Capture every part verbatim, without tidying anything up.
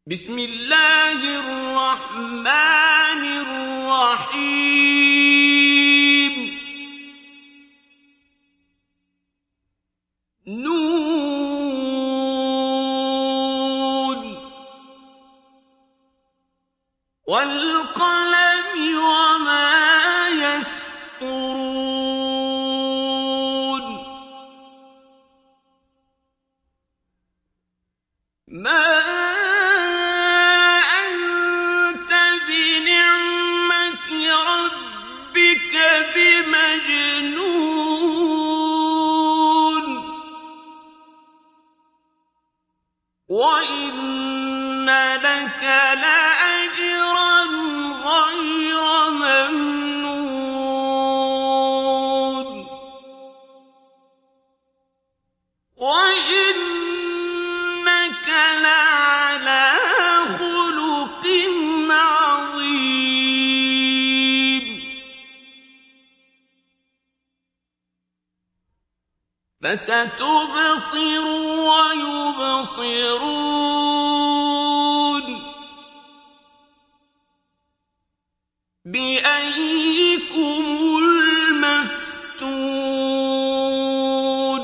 بسم الله الرحمن الرحيم نون والقلم وما يسطرون ما وَإِنَّ لَكَ لَأَجْرًا غَيْرَ مَمْنُونٍ وَإِنَّكَ لَعَلَىٰ خُلُقٍ عَظِيمٍ فَسَتُبْصِرُ وَيُبْصِرُونَ بِأَييِّكُمُ الْمَفْتُونُ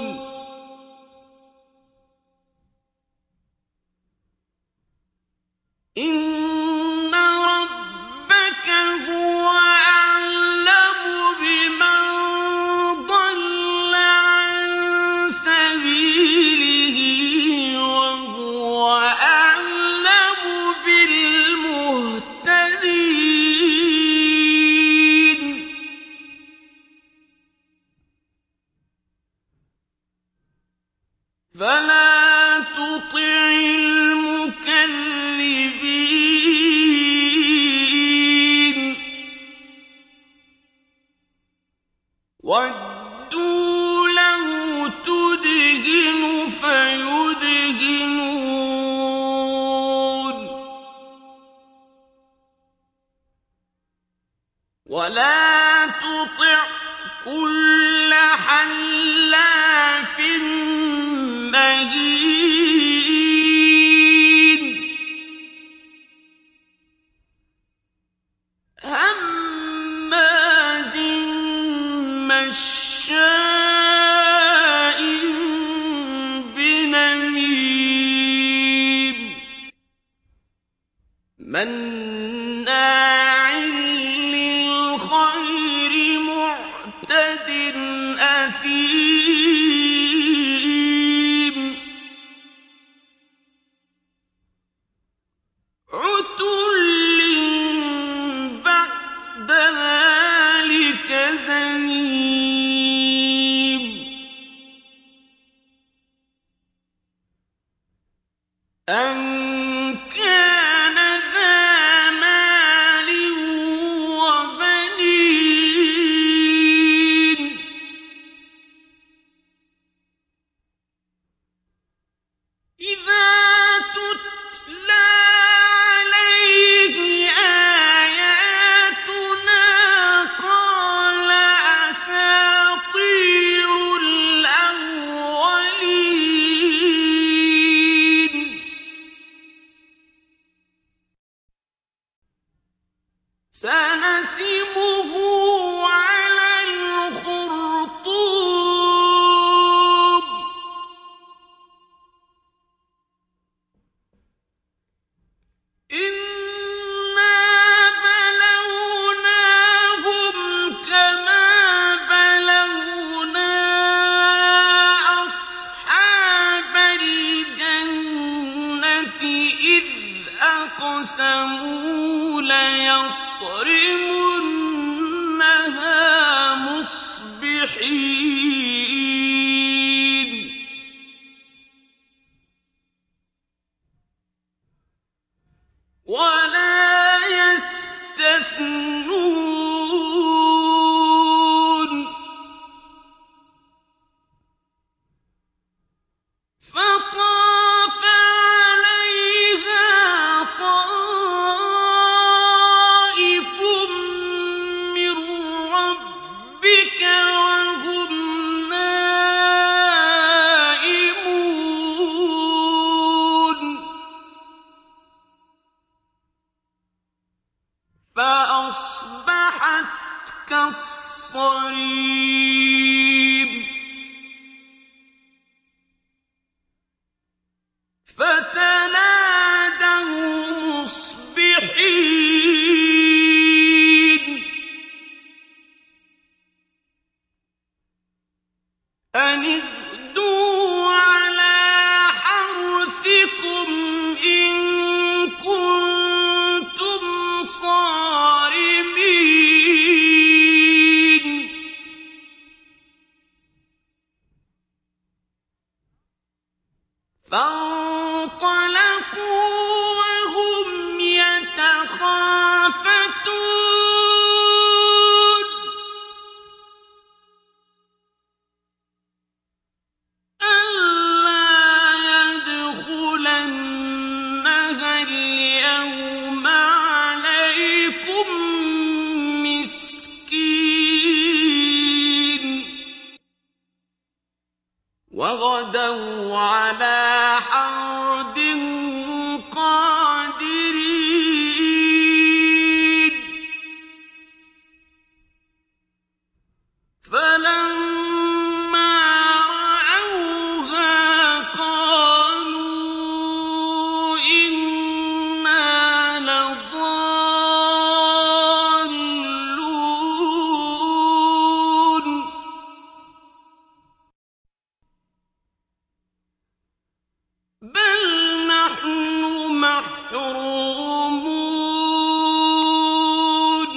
إِنَّ رَبَّكَ هُوَ أَعْلَمُ بِمَن ضَلَّ عَن سَبِيلِهِ وَهُوَ أَعْلَمُ بِالْمُهْتَدِينَ فَلَا تُطِعِ الْمُكَذِّبِينَ وَدُّوا لَوْ تُدْهِنُ فَيُدْهِنُونَ وَلَا تُطِعْ كُلَّ حَلَّافٍ مَّهِينٍ هَمَّازٍ مَّشَّاءٍ بِنَمِيمٍ مَّنَّاعٍ لِّلْخَيْرِ مُعْتَدٍ أَثِيمٍ عُتُلٍّ بَعْدَ ذَٰلِكَ زَنِيمٍ أَن كَانَ ذَا مَالٍ وَبَنِينَ إِذَا تُتْلَىٰ عَلَيْهِ آيَاتُنَا قَالَ أَسَاطِيرُ الْأَوَّلِينَ سَنَسِمُهُ عَلَى الْخُرْطُومِ إِنَّا بَلَوْنَاهُمْ كَمَا بَلَوْنَا أَصْحَابَ الْجَنَّةِ إِذْ أَقْسَمُوا لَيَصْرِمُنَّهَا مُصْبِحِينَ وَلَا يَسْتَثْنُونَ فَطَافَ عَلَيْهَا طَائِفٌ مِّن رَّبِّكَ وَهُمْ نَائِمُونَ فَأَصْبَحَتْ كَالصَّرِيمِ فَتَنَادَوْا مُصْبِحِينَ أَنِ اغْدُوا عَلَىٰ حَرْثِكُمْ إِن كُنتُمْ صَارِمِينَ فَانطَلَقُوا وَهُمْ يَتَخَافَتُونَ أَلَّا يَدْخُلَنَّهَا الْيَوْمَ عَلَيْكُم مِّسْكِينٌ وَغَدَوْا عَلَىٰ حَرْدٍ قَادِرِينَ فَلَمَّا رَأَوْهَا قَالُوا إِنَّا لَضَالُّونَ بَلْ نَحْنُ مَحْرُومُونَ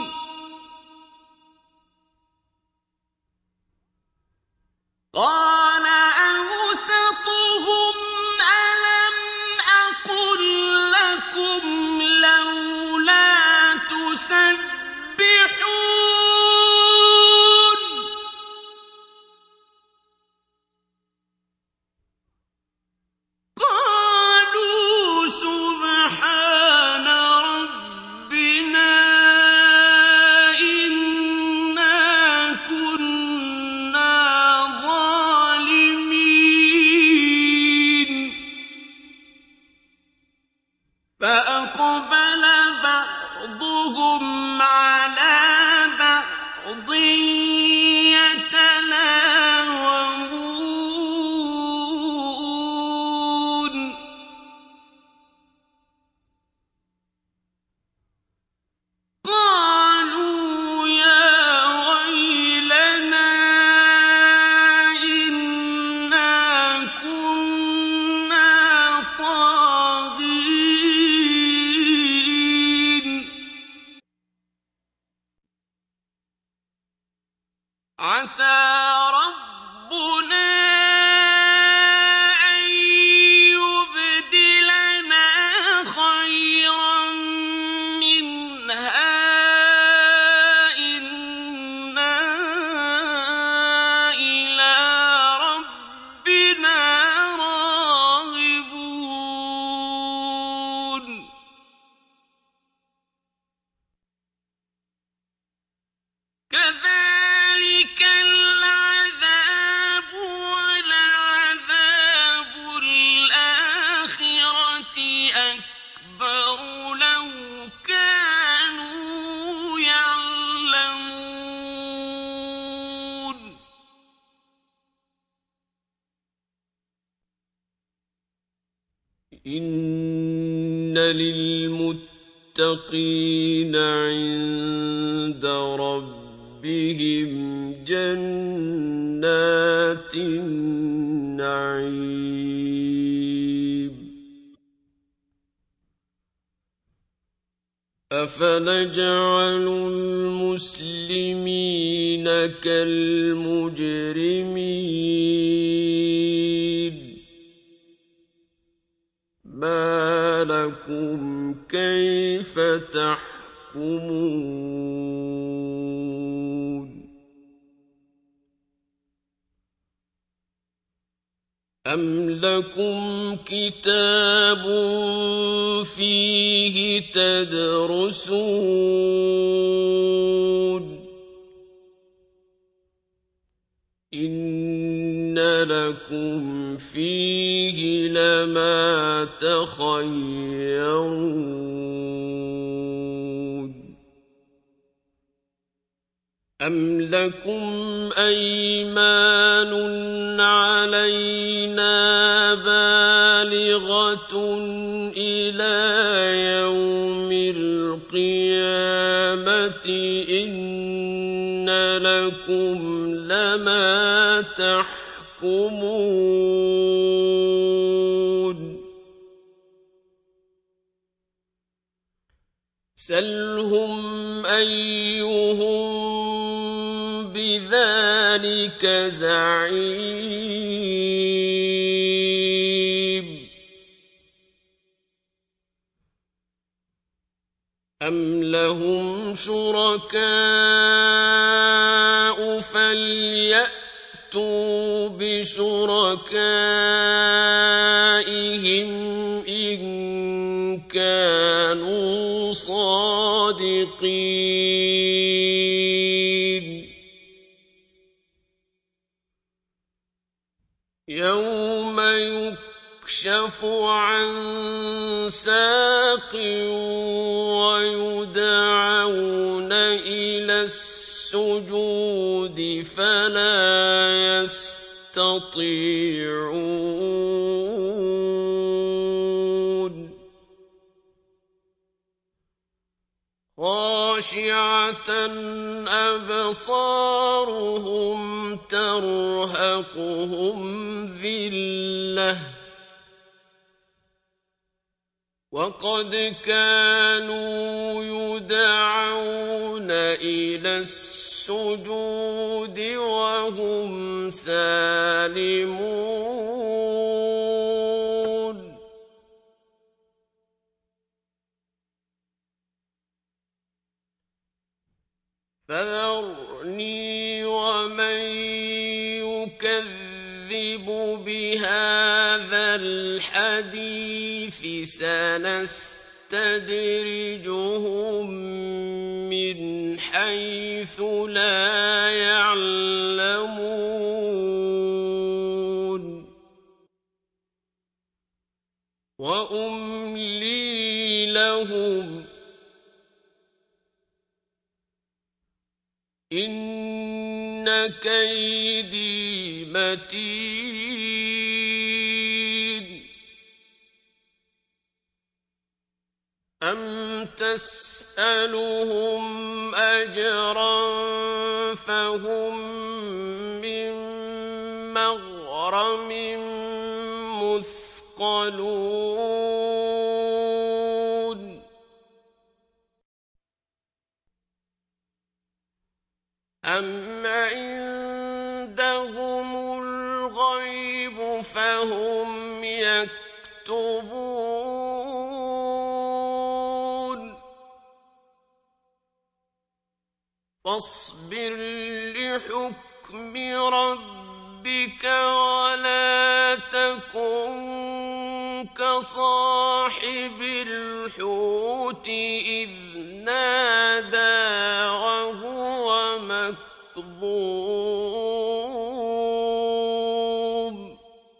قَالَ أَوْسَطُهُمْ أَلَمْ أَقُل لَّكُمْ لَوْلَا تُسَبِّحُونَ قَالُوا سُبْحَانَ رَبِّنَا إِنَّا كُنَّا ظَالِمِينَ فَأَقْبَلَ بَعْضُهُمْ عَلَىٰ بَعْضٍ يَتَلَاوَمُونَ قَالُوا يَا وَيْلَنَا إِنَّا كُنَّا طَاغِينَ عَسَىٰ رَبُّنَا أَن يُبْدِلَنَا خَيْرًا مِّنْهَا إِنَّا إِلَىٰ رَبِّنَا رَاغِبُونَ كَذَٰلِكَ الْعَذَابُ وَلَعَذَابُ الْآخِرَةِ أَكْبَرُ لَوْ كَانُوا يَعْلَمُونَ إِنَّ لِلْمُتَّقِينَ عِندَ رَبِّهِمْ جَنَّاتِ النَّعِيمِ أَفَنَجْعَلُ الْمُسْلِمِينَ كَالْمُجْرِمِينَ مَا لَكُمْ كَيْفَ تَحْكُمُونَ أَمْ لَكُمْ كِتَابٌ فِيهِ تَدْرُسُونَ إِنَّ لَكُمْ فِيهِ لَمَا تَخَيَّرُونَ أَمْ لَكُمْ أَيْمَانٌ عَلَيْنَا بَالِغَةٌ إِلَىٰ يَوْمِ الْقِيَامَةِ إِنَّ لَكُمْ لَمَا تَحْكُمُونَ سَلْهُمْ أَيُّهُم بِذَٰلِكَ زَعِيمٌ أَمْ لَهُمْ شُرَكَاءُ فَلْيَأْتُوا بِشُرَكَائِهِمْ إِن كَانُوا صَادِقِينَ يَوْمَ يُكْشَفُ عَن سَاقٍ وَيُدْعَوْنَ إِلَى السُّجُودِ فَلَا يَسْتَطِيعُونَ خَاشِعَةً أَبْصَارُهُمْ تَرْهَقُهُمْ ذِلَّةٌ وَقَدْ كَانُوا يُدْعَوْنَ إِلَى السُّجُودِ وَهُمْ سَالِمُونَ فَذَرْنِي وَمَن يُكَذِّبُ بِهَٰذَا الْحَدِيثِ سَنَسْتَدْرِجُهُم مِّنْ حَيْثُ لَا يَعْلَمُونَ وَأُمْلِي لَهُمْ إِنَّ كَيْدِي مَتِينٌ أَمْ تَسْأَلُهُمْ أَجْرًا فَهُم مِّن مَّغْرَمٍ مُّثْقَلُونَ أَمْ عِندَهُمُ الْغَيْبُ فَهُمْ يَكْتُبُونَ فَاصْبِرْ لِحُكْمِ رَبِّكَ وَلَا تَكُن كَصَاحِبِ الْحُوتِ إِذْ نَادَىٰ وَهُوَ مَكْظُومٌ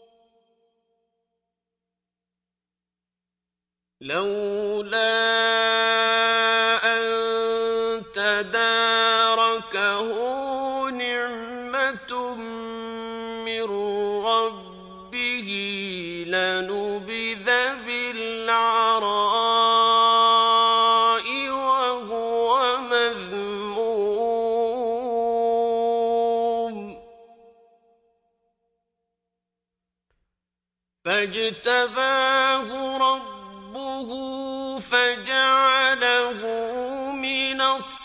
لَّوْلَا أَن تَدَارَكَهُ نِعْمَةٌ مِّن رَّبِّهِ لَنُبِذَ بِالْعَرَاءِ وَهُوَ مَذْمُومٌ فَاجْتَبَاهُ رَبُّهُ فَجَعَلَهُ مِنَ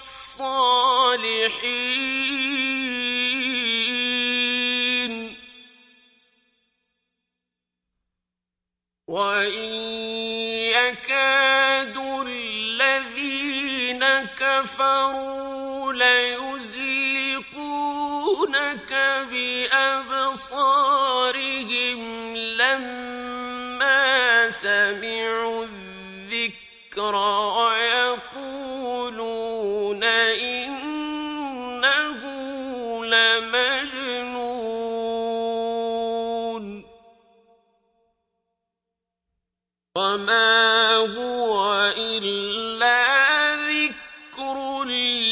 الصَّالِحِينَ وَإِن يَكَادُ الَّذِينَ كَفَرُوا لَيُزْلِقُونَكَ بِأَبْصَارِهِمْ لَمَّا سَمِعُوا الذِّكْرَ وَيَقُولُونَ إِنَّهُ لَمَجْنُونٌ وَمَا هُوَ إِلَّا ذِكْرٌ